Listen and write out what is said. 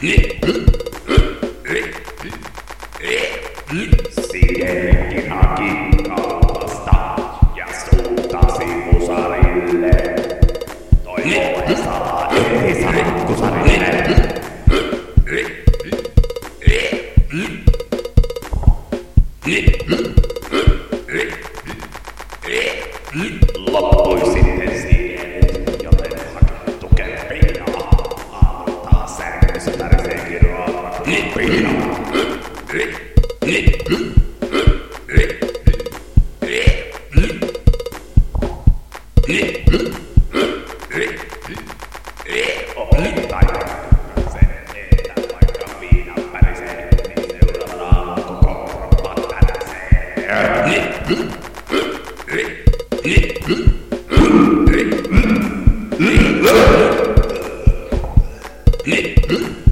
Siihenkin haki kaupasta ja suuntasi musarille. Toivoessaan ei saa kusarille. Loppui sitten siihen, joten haki tukempia. Aamutaan sängyssä tärisee kiroa kupia. Olen tajunnut sen, että vaikka viinan pärisee, niin seurataan koko kroppa tänäsee.